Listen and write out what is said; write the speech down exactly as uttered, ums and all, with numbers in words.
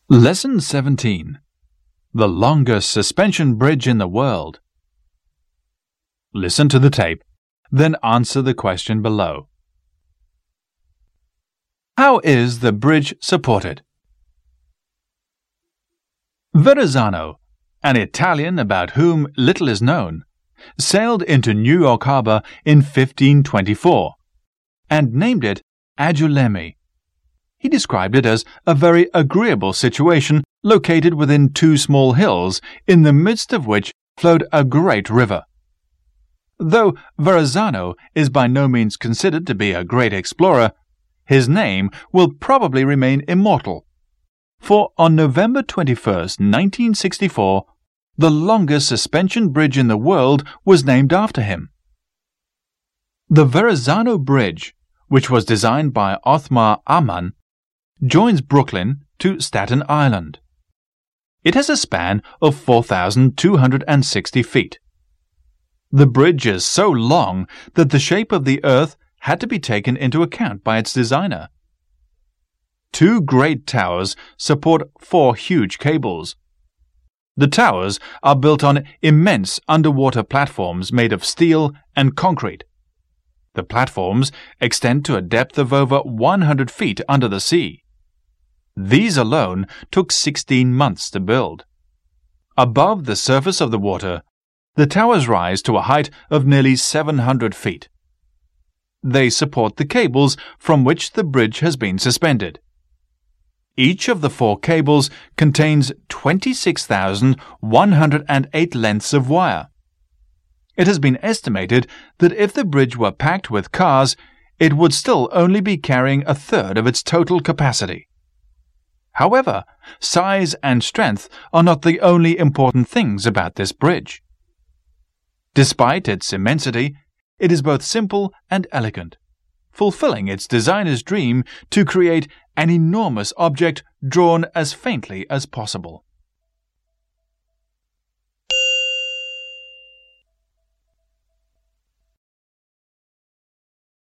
Lesson seventeen. The longest suspension bridge in the world. Listen to the tape, then answer the question below. How is the bridge supported? Verrazzano, an Italian about whom little is known, sailed into New York Harbor in fifteen twenty-four and named it Angoulême. He described it as a very agreeable situation located within two small hills, in the midst of which flowed a great river. Though Verrazzano is by no means considered to be a great explorer, his name will probably remain immortal. For on November twenty-first, nineteen sixty-four, the longest suspension bridge in the world was named after him. The Verrazzano Bridge, which was designed by Othmar Ammann, joins Brooklyn to Staten Island. It has a span of four thousand two hundred sixty feet. The bridge is so long that the shape of the Earth had to be taken into account by its designer. Two great towers support four huge cables. The towers are built on immense underwater platforms made of steel and concrete. The platforms extend to a depth of over one hundred feet under the sea. These alone took sixteen months to build. Above the surface of the water, the towers rise to a height of nearly seven hundred feet. They support the cables from which the bridge has been suspended. Each of the four cables contains twenty-six thousand one hundred eight lengths of wire. It has been estimated that if the bridge were packed with cars, it would still only be carrying a third of its total capacity. However, size and strength are not the only important things about this bridge. Despite its immensity, it is both simple and elegant, fulfilling its designer's dream to create an enormous object drawn as faintly as possible.